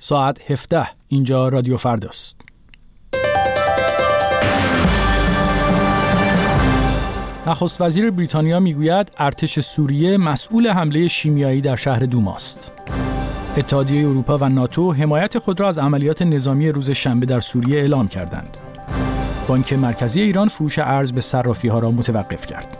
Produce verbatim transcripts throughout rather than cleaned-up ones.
ساعت هفده. اینجا رادیو فرداست. نخست وزیر بریتانیا میگوید ارتش سوریه مسئول حمله شیمیایی در شهر دوم است. اتحادیه اروپا و ناتو حمایت خود را از عملیات نظامی روز شنبه در سوریه اعلام کردند. بانک مرکزی ایران فروش ارز به صرافی‌ها را متوقف کرد.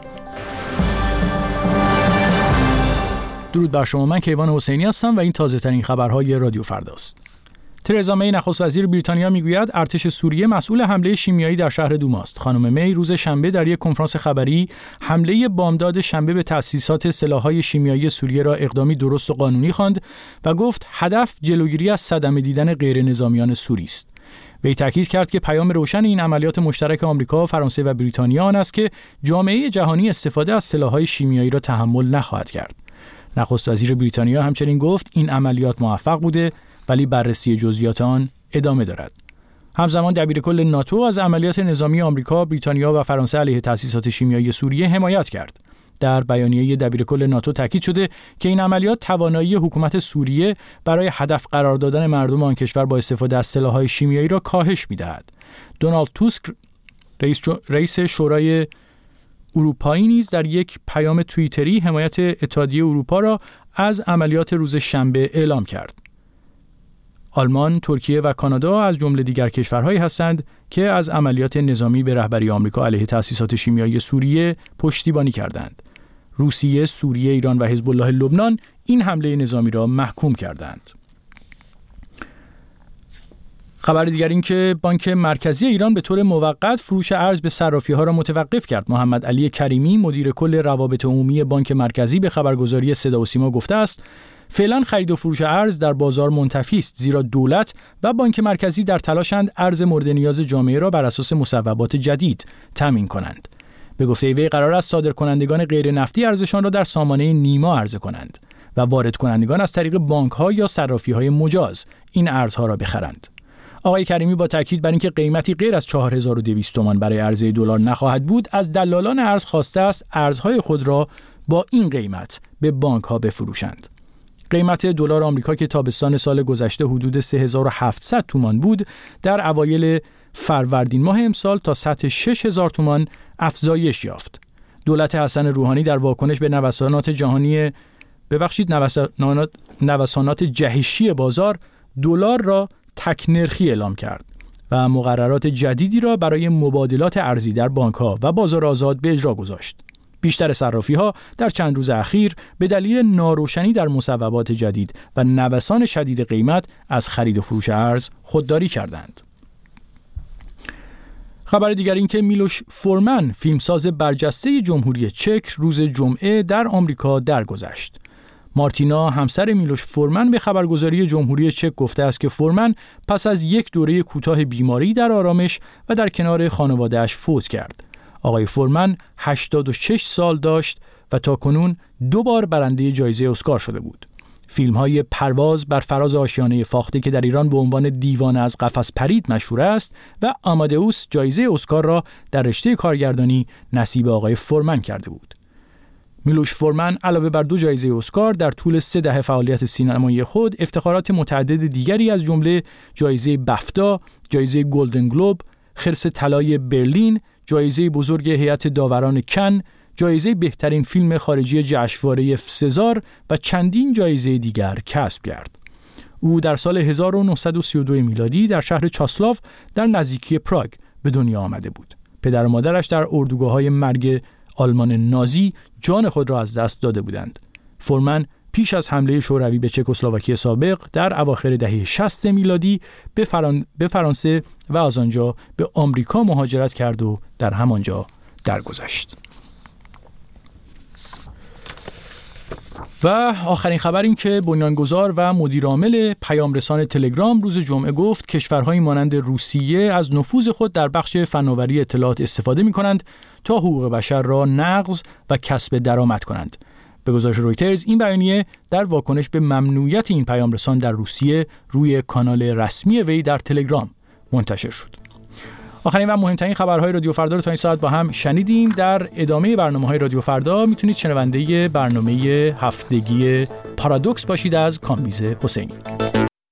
درود بر شما، من کیوان حسینی هستم و این تازه‌ترین خبرهای رادیو فرداست. ترزا می نخست وزیر بریتانیا میگوید ارتش سوریه مسئول حمله شیمیایی در شهر دوم است. خانم می روز شنبه در یک کنفرانس خبری حمله بامداد شنبه به تأسیسات سلاح‌های شیمیایی سوریه را اقدامی درست و قانونی خواند و گفت هدف جلوگیری از صدمه دیدن غیر نظامیان سوری است. وی تاکید کرد که پیام روشن این عملیات مشترک آمریکا، فرانسه و بریتانیا آن است که جامعه جهانی استفاده از سلاح‌های شیمیایی را تحمل نخواهد کرد. نخست وزیر بریتانیا همچنین گفت این عملیات موفق بوده ولی بررسی جزئیات آن ادامه دارد. همزمان دبیرکل ناتو از عملیات نظامی آمریکا، بریتانیا و فرانسه علیه تأسیسات شیمیایی سوریه حمایت کرد. در بیانیه دبیرکل ناتو تاکید شده که این عملیات توانایی حکومت سوریه برای هدف قرار دادن مردم آن کشور با استفاده از سلاح‌های شیمیایی را کاهش می‌دهد. دونالد توسک رئیس, رئیس شورای اروپایی نیز در یک پیام توییتری حمایت اتحادیه اروپا را از عملیات روز شنبه اعلام کرد. آلمان، ترکیه و کانادا از جمله دیگر کشورهایی هستند که از عملیات نظامی به رهبری آمریکا علیه تأسیسات شیمیایی سوریه پشتیبانی کردند. روسیه، سوریه، ایران و حزب الله لبنان این حمله نظامی را محکوم کردند. خبر دیگر این که بانک مرکزی ایران به طور موقت فروش ارز به صرافی‌ها را متوقف کرد. محمد علی کریمی، مدیر کل روابط عمومی بانک مرکزی، به خبرگزاری صدا و سیما گفته است فعلا خرید و فروش ارز در بازار منتفی است، زیرا دولت و بانک مرکزی در تلاشند ارز مورد نیاز جامعه را بر اساس مصوبات جدید تامین کنند. به گفته وی قرار است صادرکنندگان غیر نفتی ارزشان را در سامانه نیما عرضه کنند و وارد کنندگان از طریق بانک‌ها یا صرافی‌های مجاز این ارزها را بخرند. آقای کریمی با تاکید بر اینکه قیمتی غیر از چهار هزار و دویست تومان برای عرضه دلار نخواهد بود، از دلالان ارز خواسته است ارزهای خود را با این قیمت به بانک‌ها بفروشند. قیمت دلار آمریکا که تابستان سال گذشته حدود سه هزار و هفتصد تومان بود، در اوایل فروردین ماه امسال تا سطح شش هزار تومان افزایش یافت. دولت حسن روحانی در واکنش به نوسانات جهانی ببخشید نوسانات نوسانات جهشی بازار دلار را تک نرخی اعلام کرد و مقررات جدیدی را برای مبادلات ارزی در بانک‌ها و بازار آزاد به اجرا گذاشت. بیشتر صرافی‌ها در چند روز اخیر به دلیل ناروشنی در مصوبات جدید و نوسان شدید قیمت از خرید و فروش ارز خودداری کردند. خبر دیگر این که میلوش فورمن، فیلمساز برجسته جمهوری چک، روز جمعه در آمریکا درگذشت. مارتینا، همسر میلوش فورمن، به خبرگزاری جمهوری چک گفته است که فورمن پس از یک دوره کوتاه بیماری در آرامش و در کنار خانواده‌اش فوت کرد. آقای فورمن هشتاد و شش سال داشت و تاکنون دو بار برنده جایزه اسکار شده بود. فیلم‌های پرواز بر فراز آشیانه فاخته که در ایران به عنوان دیوانه از قفس پرید مشهور است و آمادئوس جایزه اسکار را در رشته کارگردانی نصیب آقای فورمن کرده بود. میلوش فورمن علاوه بر دو جایزه اسکار در طول سه دهه فعالیت سینمایی خود افتخارات متعدد دیگری از جمله جایزه بفتا، جایزه گلدن گلوب، خرس طلای برلین، جایزه بزرگ هیئت داوران کن، جایزه بهترین فیلم خارجی جشنواره سزار و چندین جایزه دیگر کسب کرد. او در سال هزار و نهصد و سی و دو میلادی در شهر چاسلاو در نزدیکی پراگ به دنیا آمده بود. پدر و مادرش در اردوگاه‌های مرگ آلمان نازی جان خود را از دست داده بودند. فورمن پیش از حمله شوروی به چکسلواکی سابق در اواخر دهه شصت میلادی به, فران... به فرانسه و از آنجا به آمریکا مهاجرت کرد و در همانجا درگذشت. و آخرین خبر این که بنیانگذار و مدیرعامل پیامرسان تلگرام روز جمعه گفت کشورهایی مانند روسیه از نفوذ خود در بخش فناوری اطلاعات استفاده می‌کنند تا حقوق بشر را نقض و کسب درآمد کنند. به گزارش رویترز این بیانیه در واکنش به ممنوعیت این پیامرسان در روسیه روی کانال رسمی وی در تلگرام منتشر شد. آخرین و مهمترین خبرهای رادیو فردا رو تا این ساعت با هم شنیدیم. در ادامه برنامه‌های رادیو فردا میتونید شنونده برنامه هفتگی پارادوکس باشید از کامبیز حسینی.